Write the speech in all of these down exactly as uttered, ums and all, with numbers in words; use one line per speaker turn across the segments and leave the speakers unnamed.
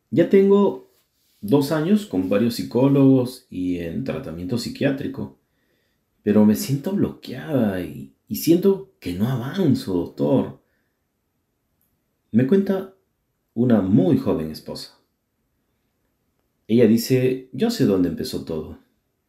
Ya tengo dos años con varios psicólogos y en tratamiento psiquiátrico, pero me siento bloqueada y, y siento que no avanzo, doctor. Me cuenta una muy joven esposa. Ella dice, yo sé dónde empezó todo.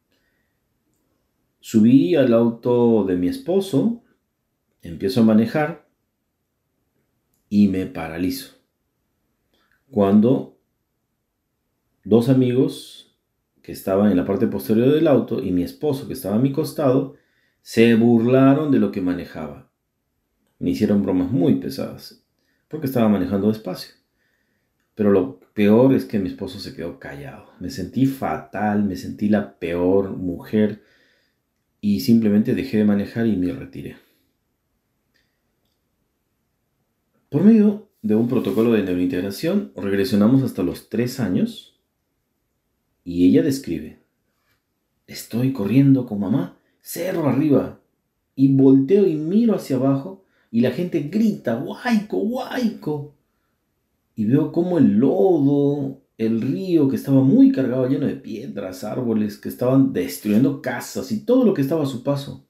Subí al auto de mi esposo, empiezo a manejar y me paralizo. Cuando dos amigos que estaban en la parte posterior del auto y mi esposo que estaba a mi costado se burlaron de lo que manejaba. Me hicieron bromas muy pesadas porque estaba manejando despacio. Pero lo peor es que mi esposo se quedó callado. Me sentí fatal, me sentí la peor mujer y simplemente dejé de manejar y me retiré. Por medio de un protocolo de neurointegración, regresionamos hasta los tres años y ella describe: estoy corriendo con mamá cerro arriba y volteo y miro hacia abajo y la gente grita, ¡guayco, guayco! Y veo como el lodo, el río que estaba muy cargado, lleno de piedras, árboles que estaban destruyendo casas y todo lo que estaba a su paso.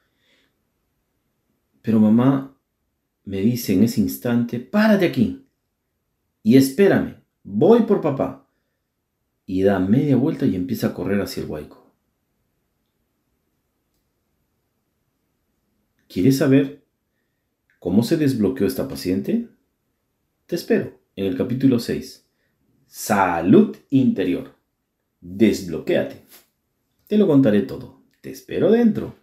Pero mamá me dice en ese instante, párate aquí y espérame, voy por papá. Y da media vuelta y empieza a correr hacia el huaico. ¿Quieres saber cómo se desbloqueó esta paciente? Te espero en el capítulo seis. Salud interior. Desbloquéate. Te lo contaré todo. Te espero dentro.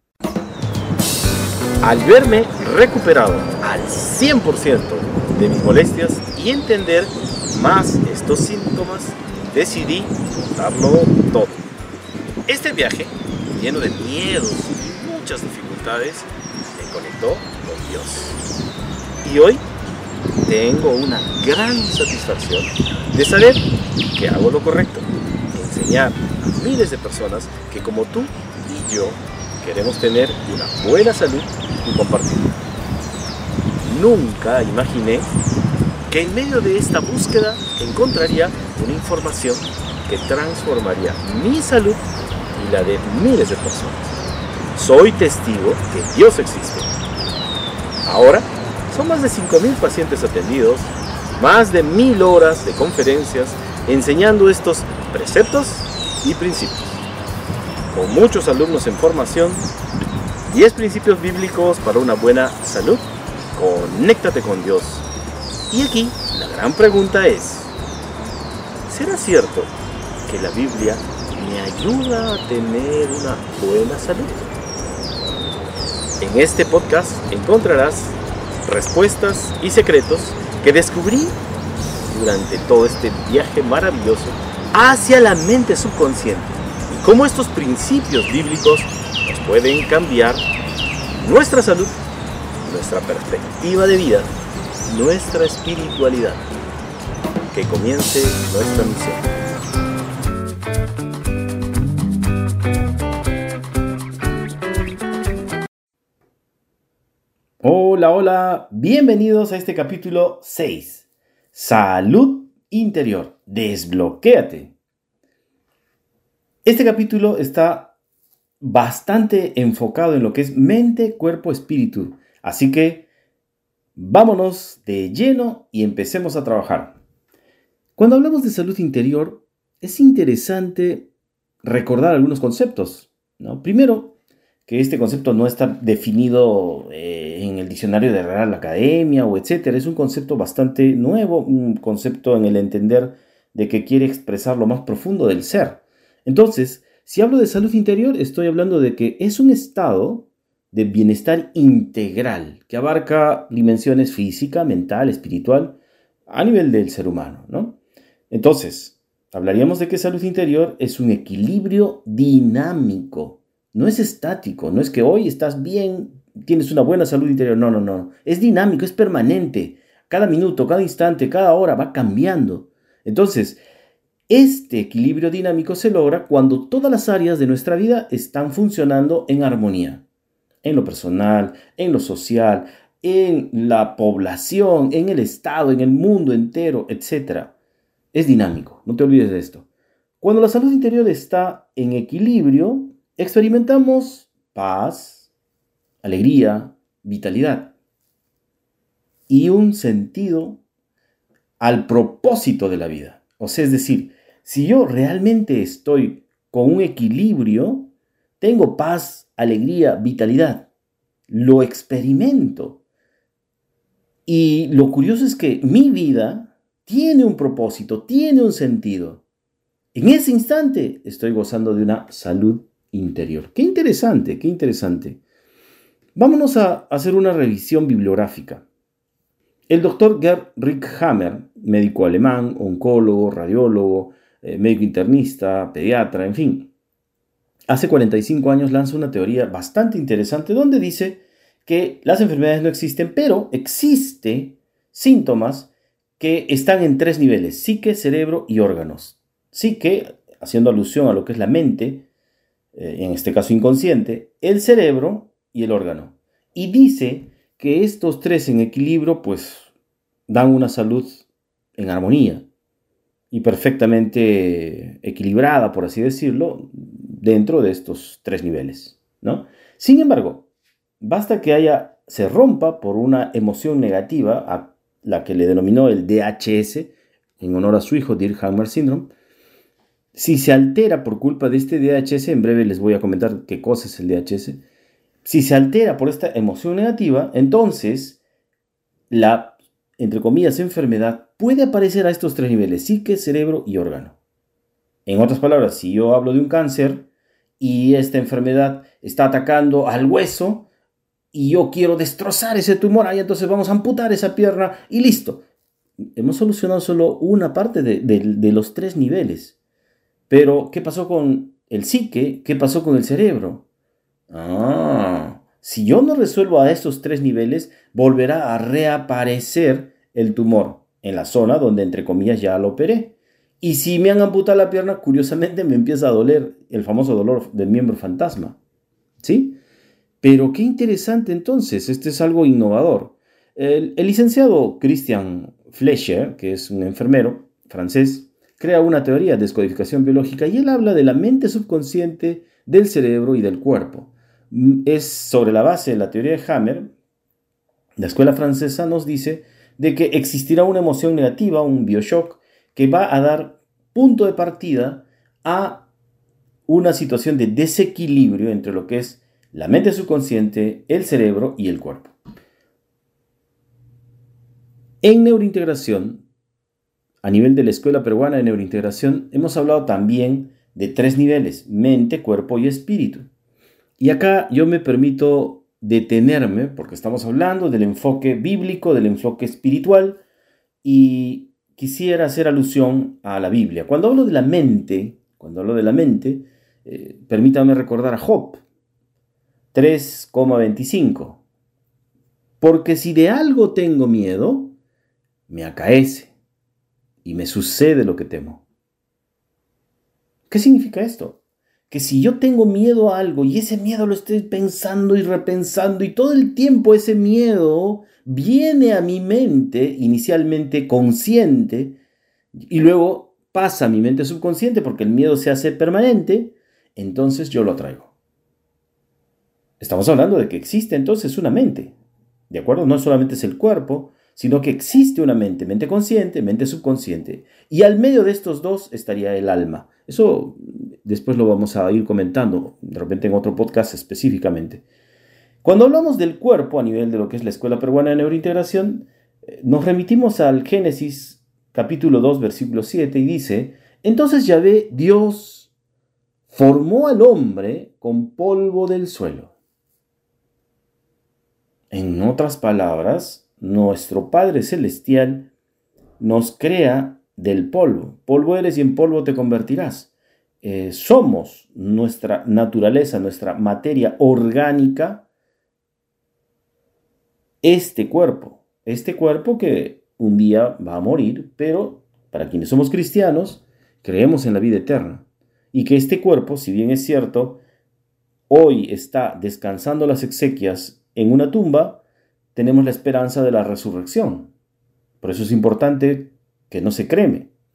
Al verme recuperado al cien por ciento de mis molestias y entender más estos síntomas, decidí contarlo todo. Este viaje, lleno de miedos y muchas dificultades, me conectó con Dios. Y hoy tengo una gran satisfacción de saber que hago lo correcto, enseñar a miles de personas que como tú y yo queremos tener una buena salud y compartirla. Nunca imaginé que en medio de esta búsqueda encontraría una información que transformaría mi salud y la de miles de personas. Soy testigo que Dios existe. Ahora son más de cinco mil pacientes atendidos, más de mil horas de conferencias enseñando estos preceptos y principios. Con muchos alumnos en formación, diez principios bíblicos para una buena salud. Conéctate con Dios. Y aquí la gran pregunta es, ¿será cierto que la Biblia me ayuda a tener una buena salud? En este podcast encontrarás respuestas y secretos que descubrí durante todo este viaje maravilloso hacia la mente subconsciente y cómo estos principios bíblicos nos pueden cambiar nuestra salud, nuestra perspectiva de vida, nuestra espiritualidad. Que comience nuestra misión.
Hola, hola, bienvenidos a este capítulo seis. Salud interior, desbloquéate. Este capítulo está bastante enfocado en lo que es mente, cuerpo, espíritu. Así que vámonos de lleno y empecemos a trabajar. Cuando hablamos de salud interior, es interesante recordar algunos conceptos, ¿no? Primero, que este concepto no está definido eh, en el diccionario de Real Academia o etcétera. Es un concepto bastante nuevo, un concepto en el entender de que quiere expresar lo más profundo del ser. Entonces, si hablo de salud interior, estoy hablando de que es un estado de bienestar integral que abarca dimensiones física, mental, espiritual, a nivel del ser humano, ¿no? Entonces, hablaríamos de que salud interior es un equilibrio dinámico. No es estático, no es que hoy estás bien, tienes una buena salud interior. No, no, no. Es dinámico, es permanente. Cada minuto, cada instante, cada hora va cambiando. Entonces, este equilibrio dinámico se logra cuando todas las áreas de nuestra vida están funcionando en armonía. En lo personal, en lo social, en la población, en el Estado, en el mundo entero, etcétera. es dinámico, no te olvides de esto. Cuando la salud interior está en equilibrio, experimentamos paz, alegría, vitalidad y un sentido al propósito de la vida. O sea, es decir, si yo realmente estoy con un equilibrio, tengo paz, alegría, vitalidad. Lo experimento. Y lo curioso es que mi vida tiene un propósito, tiene un sentido. En ese instante estoy gozando de una salud interior. Qué interesante, qué interesante. Vámonos a hacer una revisión bibliográfica. El doctor Gerd Rickhammer, médico alemán, oncólogo, radiólogo, eh, médico internista, pediatra, en fin, hace cuarenta y cinco años lanza una teoría bastante interesante donde dice que las enfermedades no existen, pero existen síntomas que están en tres niveles: psique, cerebro y órganos. Psique, haciendo alusión a lo que es la mente, eh, en este caso inconsciente, el cerebro y el órgano. Y dice que estos tres en equilibrio pues dan una salud en armonía y perfectamente equilibrada, por así decirlo, dentro de estos tres niveles, ¿no? Sin embargo, basta que haya, se rompa por una emoción negativa, a la que le denominó el D H S, en honor a su hijo, Dirkhammer Syndrome. Si se altera por culpa de este D H S, en breve les voy a comentar qué cosa es el D H S. Si se altera por esta emoción negativa, entonces la, entre comillas, enfermedad puede aparecer a estos tres niveles: psique, cerebro y órgano. En otras palabras, si yo hablo de un cáncer y esta enfermedad está atacando al hueso y yo quiero destrozar ese tumor, ahí entonces vamos a amputar esa pierna y listo. Hemos solucionado solo una parte de, de, de los tres niveles. Pero, ¿qué pasó con el psique? ¿Qué pasó con el cerebro? Ah, si yo no resuelvo a estos tres niveles, volverá a reaparecer el tumor en la zona donde, entre comillas, ya lo operé. Y si me han amputado la pierna, curiosamente me empieza a doler el famoso dolor del miembro fantasma. ¿Sí? Pero qué interesante entonces, este es algo innovador. El, el licenciado Christian Fleischer, que es un enfermero francés, crea una teoría de descodificación biológica y él habla de la mente subconsciente, del cerebro y del cuerpo. Es sobre la base de la teoría de Hammer. La escuela francesa nos dice de que existirá una emoción negativa, un bioshock, que va a dar punto de partida a una situación de desequilibrio entre lo que es la mente subconsciente, el cerebro y el cuerpo. En neurointegración, a nivel de la Escuela Peruana de Neurointegración, hemos hablado también de tres niveles: mente, cuerpo y espíritu. Y acá yo me permito detenerme porque estamos hablando del enfoque bíblico, del enfoque espiritual, y quisiera hacer alusión a la Biblia. Cuando hablo de la mente, cuando hablo de la mente, eh, permítame recordar a Job tres veinticinco. Porque si de algo tengo miedo, me acaece y me sucede lo que temo. ¿Qué significa esto? Que si yo tengo miedo a algo y ese miedo lo estoy pensando y repensando y todo el tiempo ese miedo viene a mi mente inicialmente consciente y luego pasa a mi mente subconsciente porque el miedo se hace permanente, entonces yo lo atraigo. Estamos hablando de que existe entonces una mente, ¿de acuerdo? No solamente es el cuerpo, sino que existe una mente, mente consciente, mente subconsciente. Y al medio de estos dos estaría el alma. Eso después lo vamos a ir comentando, de repente en otro podcast específicamente. Cuando hablamos del cuerpo a nivel de lo que es la Escuela Peruana de Neurointegración, nos remitimos al Génesis capítulo dos, versículo siete, y dice: entonces Yahvé, Dios, formó al hombre con polvo del suelo. En otras palabras, nuestro Padre Celestial nos crea del polvo. Polvo eres y en polvo te convertirás. Eh, somos nuestra naturaleza, nuestra materia orgánica, este cuerpo. Este cuerpo que un día va a morir, pero para quienes somos cristianos, creemos en la vida eterna. Y que este cuerpo, si bien es cierto, hoy está descansando las exequias en una tumba, tenemos la esperanza de la resurrección. Por eso es importante que no se creme, ¿no?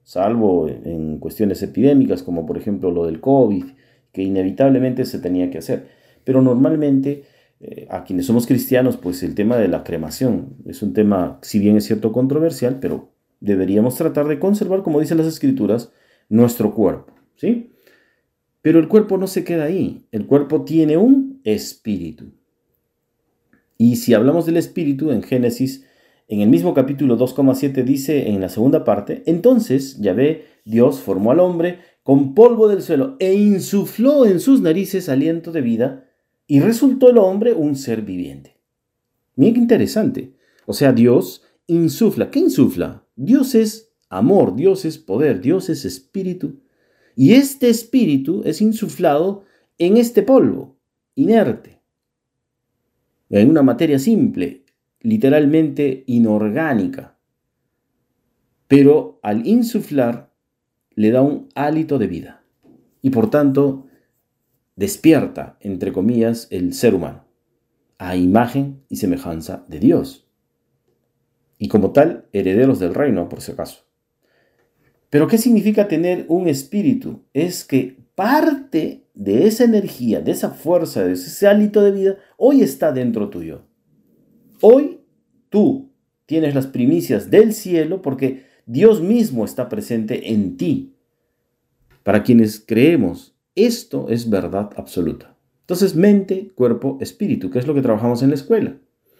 salvo en cuestiones epidémicas como por ejemplo lo del COVID, que inevitablemente se tenía que hacer. Pero normalmente eh, a quienes somos cristianos, pues el tema de la cremación es un tema, si bien es cierto, controversial, pero deberíamos tratar de conservar, como dicen las Escrituras, nuestro cuerpo, ¿sí? Pero el cuerpo no se queda ahí, el cuerpo tiene un espíritu. Y si hablamos del espíritu, en Génesis, en el mismo capítulo dos coma siete dice en la segunda parte, entonces Yahvé, Dios, formó al hombre con polvo del suelo e insufló en sus narices aliento de vida y resultó el hombre un ser viviente. Miren qué interesante. O sea, Dios insufla. ¿Qué insufla? Dios es amor, Dios es poder, Dios es espíritu. Y este espíritu es insuflado en este polvo, inerte, en una materia simple, literalmente inorgánica. Pero al insuflar le da un hálito de vida y por tanto despierta, entre comillas, el ser humano a imagen y semejanza de Dios. Y como tal, herederos del reino, por si acaso. Pero ¿qué significa tener un espíritu? Es que parte de esa energía, de esa fuerza, de ese hálito de vida, hoy está dentro tuyo. Hoy tú tienes las primicias del cielo porque Dios mismo está presente en ti. Para quienes creemos, esto es verdad absoluta. Entonces, mente, cuerpo, espíritu, que es lo que trabajamos en la escuela.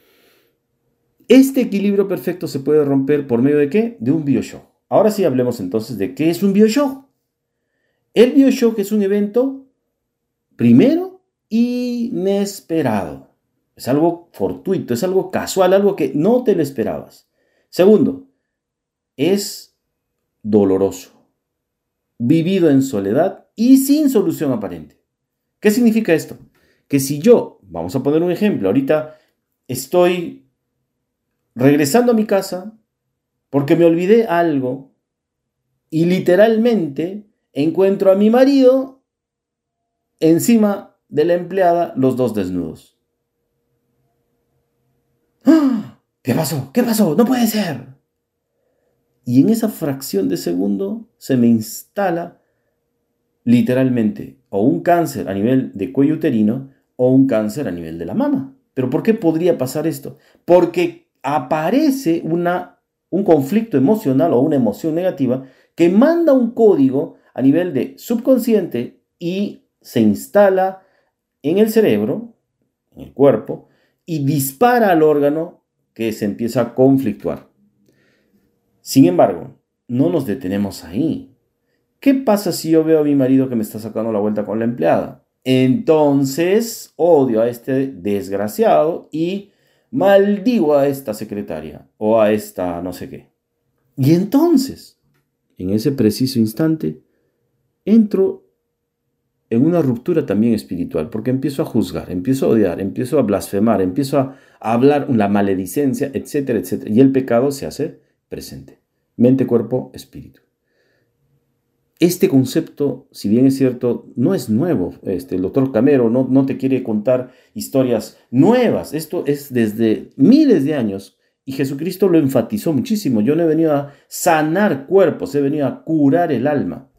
Este equilibrio perfecto se puede romper por medio de ¿qué? De un bioshock. Ahora sí hablemos entonces de qué es un bioshock. El bioshock es un evento, primero, inesperado. Es algo fortuito, es algo casual, algo que no te lo esperabas. Segundo, es doloroso, vivido en soledad y sin solución aparente. ¿Qué significa esto? Que si yo, vamos a poner un ejemplo, ahorita estoy regresando a mi casa porque me olvidé algo y literalmente encuentro a mi marido encima de la empleada, los dos desnudos. ¡Ah! ¿Qué pasó? ¿Qué pasó? ¡No puede ser! Y en esa fracción de segundo se me instala literalmente o un cáncer a nivel de cuello uterino o un cáncer a nivel de la mama. ¿Pero por qué podría pasar esto? Porque aparece una un conflicto emocional o una emoción negativa que manda un código a nivel de subconsciente y se instala en el cerebro, en el cuerpo, y dispara al órgano que se empieza a conflictuar. Sin embargo, no nos detenemos ahí. ¿Qué pasa si yo veo a mi marido que me está sacando la vuelta con la empleada? Entonces odio a este desgraciado y maldigo a esta secretaria o a esta no sé qué. Y entonces, en ese preciso instante, entro en una ruptura también espiritual, porque empiezo a juzgar, empiezo a odiar, empiezo a blasfemar, empiezo a hablar la maledicencia, etcétera, etcétera. Y el pecado se hace presente. Mente, cuerpo, espíritu. Este concepto, si bien es cierto, no es nuevo. Este, el doctor Camero no, no te quiere contar historias nuevas. Esto es desde miles de años y Jesucristo lo enfatizó muchísimo. Yo no he venido a sanar cuerpos, he venido a curar el alma.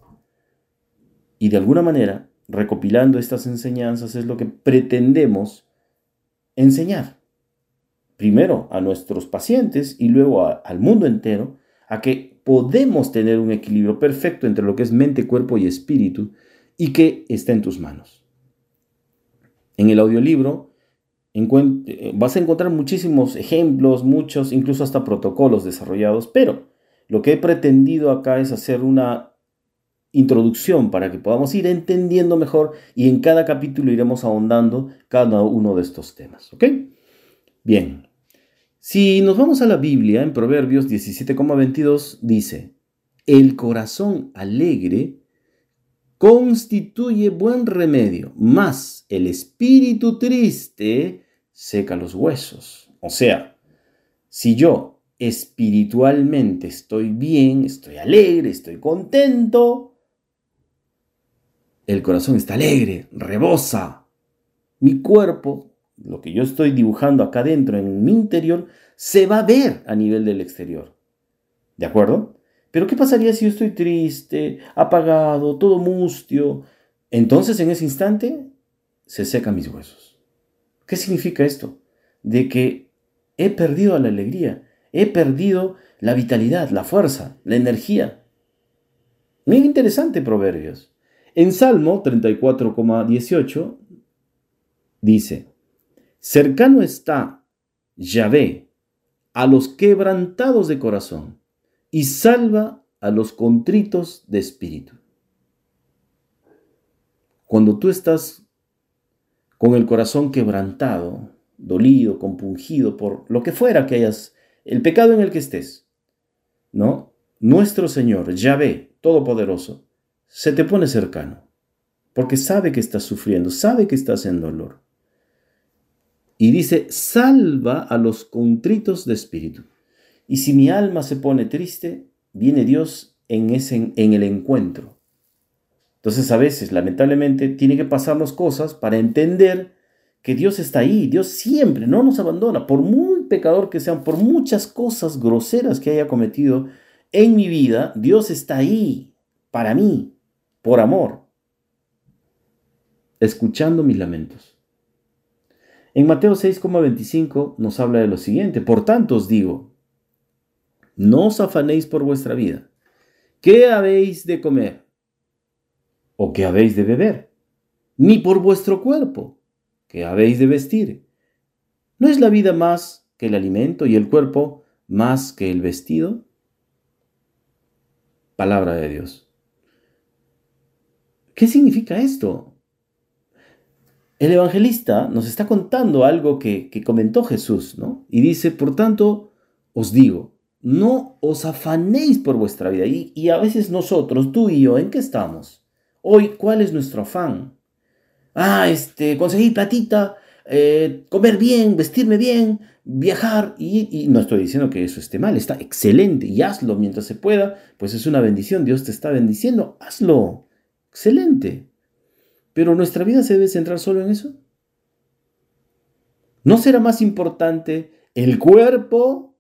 Y de alguna manera, recopilando estas enseñanzas es lo que pretendemos enseñar. Primero a nuestros pacientes y luego a, al mundo entero a que podemos tener un equilibrio perfecto entre lo que es mente, cuerpo y espíritu y que está en tus manos. En el audiolibro vas a encontrar muchísimos ejemplos, muchos, incluso hasta protocolos desarrollados, pero lo que he pretendido acá es hacer una introducción para que podamos ir entendiendo mejor y en cada capítulo iremos ahondando cada uno de estos temas. ¿Ok? Bien. Si nos vamos a la Biblia, en Proverbios diecisiete coma veintidós dice: el corazón alegre constituye buen remedio, mas el espíritu triste seca los huesos. O sea, si yo espiritualmente estoy bien, estoy alegre, estoy contento, el corazón está alegre, rebosa. Mi cuerpo, lo que yo estoy dibujando acá adentro, en mi interior, se va a ver a nivel del exterior. ¿De acuerdo? Pero ¿qué pasaría si yo estoy triste, apagado, todo mustio? Entonces en ese instante se secan mis huesos. ¿Qué significa esto? De que he perdido la alegría, he perdido la vitalidad, la fuerza, la energía. Muy interesante Proverbios. En Salmo treinta y cuatro, dieciocho dice: cercano está Yahvé a los quebrantados de corazón y salva a los contritos de espíritu. Cuando tú estás con el corazón quebrantado, dolido, compungido por lo que fuera que hayas, el pecado en el que estés, ¿no? Nuestro Señor, Yahvé, Todopoderoso, se te pone cercano, porque sabe que estás sufriendo, sabe que estás en dolor. Y dice, salva a los contritos de espíritu. Y si mi alma se pone triste, viene Dios en, ese, en el encuentro. Entonces a veces, lamentablemente, tiene que pasarnos cosas para entender que Dios está ahí. Dios siempre no nos abandona, por muy pecador que sean, por muchas cosas groseras que haya cometido en mi vida, Dios está ahí para mí, por amor, escuchando mis lamentos. En Mateo seis, veinticinco nos habla de lo siguiente: por tanto os digo, no os afanéis por vuestra vida, ¿qué habéis de comer? ¿O qué habéis de beber? Ni por vuestro cuerpo, ¿qué habéis de vestir? ¿No es la vida más que el alimento y el cuerpo más que el vestido? Palabra de Dios. ¿Qué significa esto? El evangelista nos está contando algo que, que comentó Jesús, ¿no? Y dice, por tanto, os digo, no os afanéis por vuestra vida. Y, y a veces nosotros, tú y yo, ¿en qué estamos? Hoy, ¿cuál es nuestro afán? Ah, este, conseguir platita, eh, comer bien, vestirme bien, viajar. Y, y no estoy diciendo que eso esté mal, está excelente. Y hazlo mientras se pueda, pues es una bendición. Dios te está bendiciendo, hazlo. Excelente. ¿Pero nuestra vida se debe centrar solo en eso? ¿No será más importante el cuerpo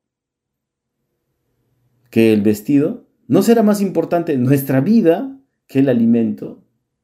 que el vestido? ¿No será más importante nuestra vida que el alimento?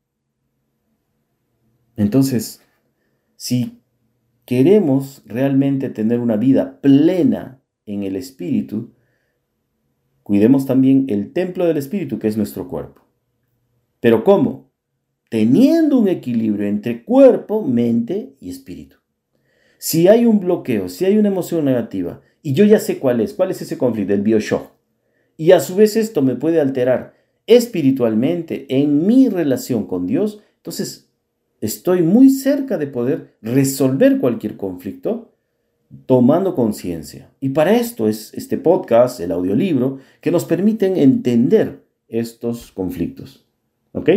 Entonces, si queremos realmente tener una vida plena en el Espíritu, cuidemos también el templo del Espíritu, que es nuestro cuerpo. ¿Pero cómo? Teniendo un equilibrio entre cuerpo, mente y espíritu. Si hay un bloqueo, si hay una emoción negativa, y yo ya sé cuál es, cuál es ese conflicto, el bioshock, y a su vez esto me puede alterar espiritualmente en mi relación con Dios, entonces estoy muy cerca de poder resolver cualquier conflicto tomando conciencia. Y para esto es este podcast, el audiolibro, que nos permiten entender estos conflictos. ¿Ok?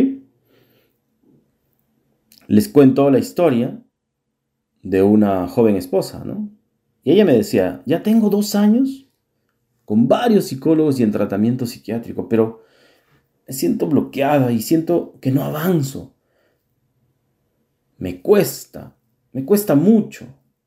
Les cuento la historia de una joven esposa, ¿no? Y ella me decía, ya tengo dos años con varios psicólogos y en tratamiento psiquiátrico, pero me siento bloqueada y siento que no avanzo. Me cuesta, me cuesta mucho.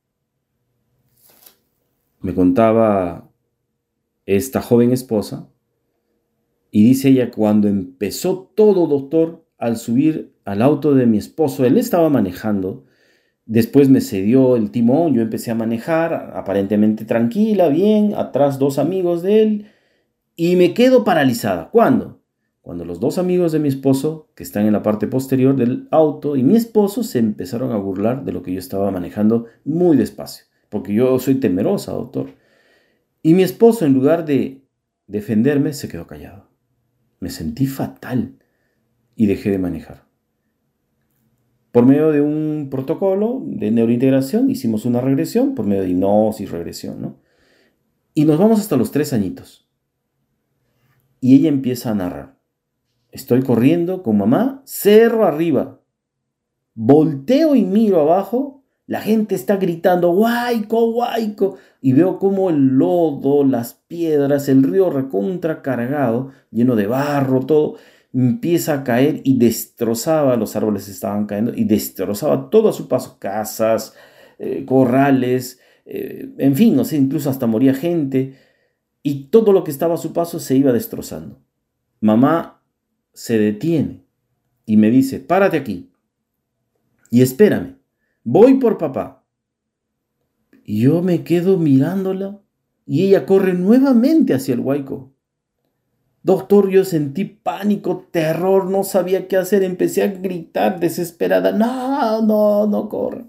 Me contaba esta joven esposa y dice ella, cuando empezó todo, doctor, al subir al auto de mi esposo, él estaba manejando, después me cedió el timón, yo empecé a manejar, aparentemente tranquila, bien, atrás dos amigos de él, y me quedo paralizada. ¿Cuándo? Cuando los dos amigos de mi esposo, que están en la parte posterior del auto, y mi esposo se empezaron a burlar de lo que yo estaba manejando muy despacio, porque yo soy temerosa, doctor. Y mi esposo, en lugar de defenderme, se quedó callado. Me sentí fatal y dejé de manejar. Por medio de un protocolo de neurointegración hicimos una regresión, por medio de hipnosis, regresión, ¿no? Y nos vamos hasta los tres añitos. Y ella empieza a narrar. Estoy corriendo con mamá, cerro arriba. Volteo y miro abajo, la gente está gritando, ¡Huayco, Huayco! Y veo como el lodo, las piedras, el río recontra cargado, lleno de barro, todo, empieza a caer y destrozaba, los árboles estaban cayendo y destrozaba todo a su paso, casas, eh, corrales, eh, en fin, no sé, incluso hasta moría gente. y todo lo que estaba a su paso se iba destrozando. Mamá se detiene y me dice, párate aquí y espérame, voy por papá. Y yo me quedo mirándola y ella corre nuevamente hacia el huaico. Doctor, yo sentí pánico, terror, no sabía qué hacer, empecé a gritar desesperada, no, no, no corre.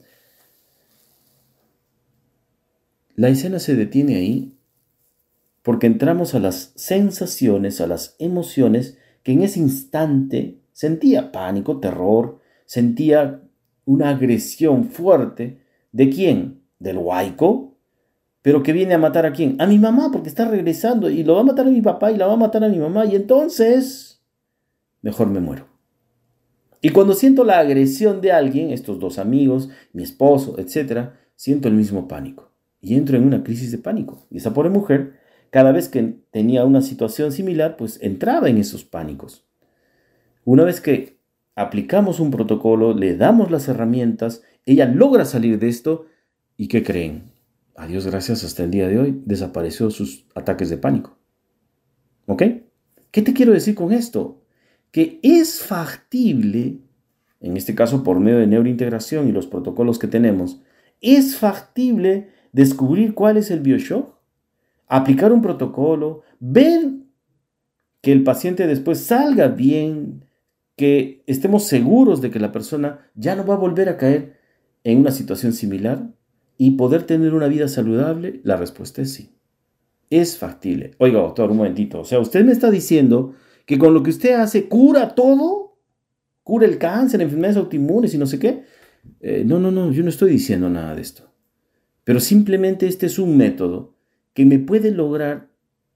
La escena se detiene ahí porque entramos a las sensaciones, a las emociones que en ese instante sentía pánico, terror, sentía una agresión fuerte. ¿De quién? Del huaico. ¿Pero que viene a matar a quién? A mi mamá, porque está regresando y lo va a matar a mi papá y la va a matar a mi mamá. Y entonces, mejor me muero. Y cuando siento la agresión de alguien, estos dos amigos, mi esposo, etcétera, siento el mismo pánico. Y entro en una crisis de pánico. Y esa pobre mujer, cada vez que tenía una situación similar, pues entraba en esos pánicos. Una vez que aplicamos un protocolo, le damos las herramientas, ella logra salir de esto. ¿Y qué creen? A Dios gracias, hasta el día de hoy desapareció sus ataques de pánico. ¿Ok? ¿Qué te quiero decir con esto? Que es factible, en este caso por medio de neurointegración y los protocolos que tenemos, es factible descubrir cuál es el bioshock, aplicar un protocolo, ver que el paciente después salga bien, que estemos seguros de que la persona ya no va a volver a caer en una situación similar y poder tener una vida saludable. La respuesta es sí. Es factible. Oiga, doctor, un momentito. O sea, usted me está diciendo que con lo que usted hace cura todo, cura el cáncer, enfermedades autoinmunes y no sé qué. Eh, no, no, no, yo no estoy diciendo nada de esto. Pero simplemente este es un método que me puede lograr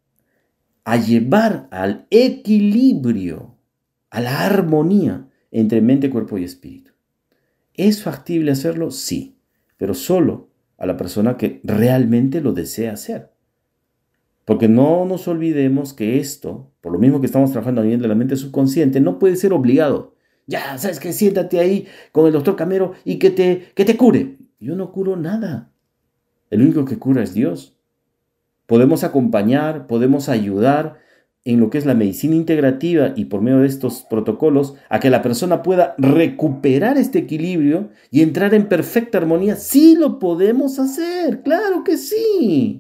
a llevar al equilibrio, a la armonía entre mente, cuerpo y espíritu. ¿Es factible hacerlo? Sí, pero solo a la persona que realmente lo desea hacer. Porque no nos olvidemos que esto, por lo mismo que estamos trabajando a nivel de la mente subconsciente, no puede ser obligado. Ya, ¿sabes qué? Siéntate ahí con el doctor Camero y que te, que te cure. Yo no curo nada. El único que cura es Dios. Podemos acompañar, podemos ayudar en lo que es la medicina integrativa y por medio de estos protocolos a que la persona pueda recuperar este equilibrio y entrar en perfecta armonía. Sí lo podemos hacer, claro que sí.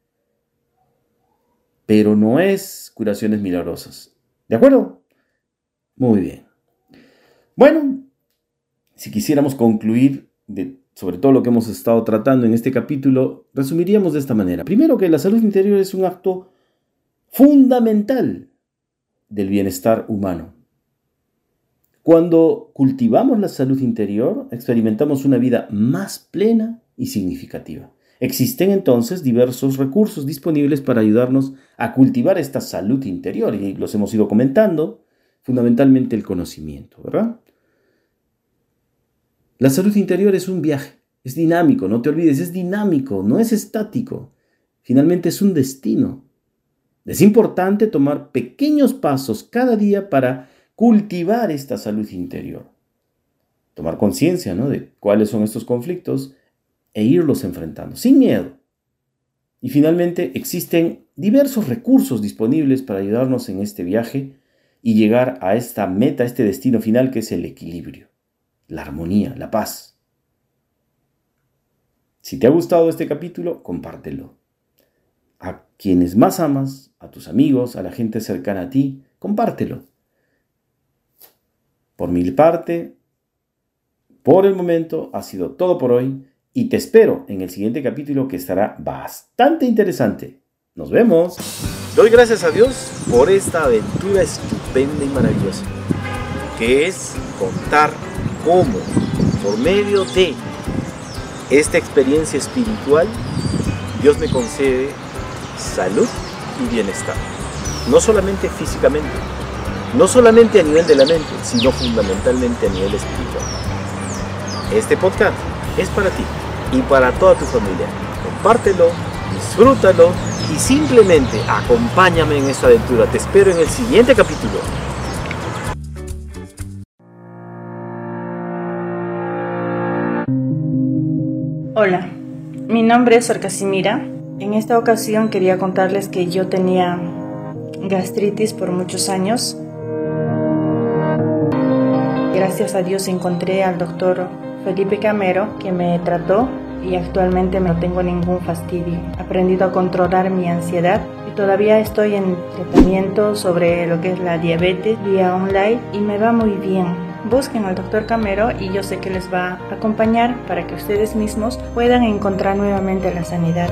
Pero no es curaciones milagrosas. ¿De acuerdo? Muy bien. Bueno, si quisiéramos concluir de, sobre todo lo que hemos estado tratando en este capítulo, resumiríamos de esta manera. Primero, que la salud interior es un acto fundamental del bienestar humano. Cuando cultivamos la salud interior, experimentamos una vida más plena y significativa. Existen entonces diversos recursos disponibles para ayudarnos a cultivar esta salud interior y los hemos ido comentando, fundamentalmente el conocimiento, ¿verdad? La salud interior es un viaje, es dinámico, no te olvides, es dinámico, no es estático. Finalmente es un destino. Es importante tomar pequeños pasos cada día para cultivar esta salud interior. Tomar conciencia, ¿no?, de cuáles son estos conflictos e irlos enfrentando, sin miedo. Y finalmente existen diversos recursos disponibles para ayudarnos en este viaje y llegar a esta meta, a este destino final que es el equilibrio, la armonía, la paz. Si te ha gustado este capítulo, compártelo. A quienes más amas, a tus amigos, a la gente cercana a ti, compártelo. Por mi parte, por el momento, ha sido todo por hoy y te espero en el siguiente capítulo que estará bastante interesante. ¡Nos vemos!
Doy gracias a Dios por esta aventura estupenda y maravillosa, que es contar cómo, por medio de esta experiencia espiritual, Dios me concede salud y bienestar. No solamente físicamente, no solamente a nivel de la mente, sino fundamentalmente a nivel espiritual. Este podcast es para ti y para toda tu familia. Compártelo, disfrútalo y simplemente acompáñame en esta aventura. Te espero en el siguiente capítulo.
Hola, mi nombre es Sor Casimira En esta ocasión quería contarles que yo tenía gastritis por muchos años. Gracias a Dios encontré al doctor Felipe Camero, que me trató y actualmente no tengo ningún fastidio. He aprendido a controlar mi ansiedad y todavía estoy en tratamiento sobre lo que es la diabetes vía online y me va muy bien. Busquen al doctor Camero y yo sé que les va a acompañar para que ustedes mismos puedan encontrar nuevamente la sanidad.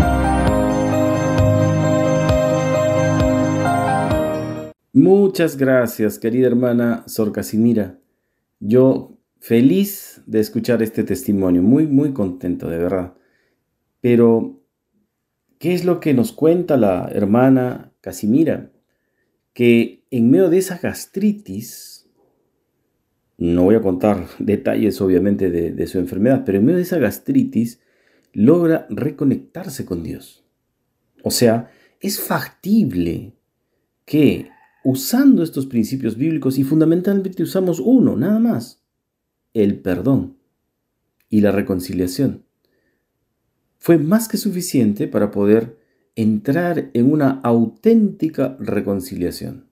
Muchas gracias, querida hermana Sor Casimira. Yo feliz de escuchar este testimonio, muy, muy contento, de verdad. Pero, ¿qué es lo que nos cuenta la hermana Casimira? Que en medio de esa gastritis, no voy a contar detalles obviamente de, de su enfermedad, pero en medio de esa gastritis logra reconectarse con Dios. O sea, es factible que usando estos principios bíblicos, y fundamentalmente usamos uno, nada más, el perdón y la reconciliación, fue más que suficiente para poder entrar en una auténtica reconciliación.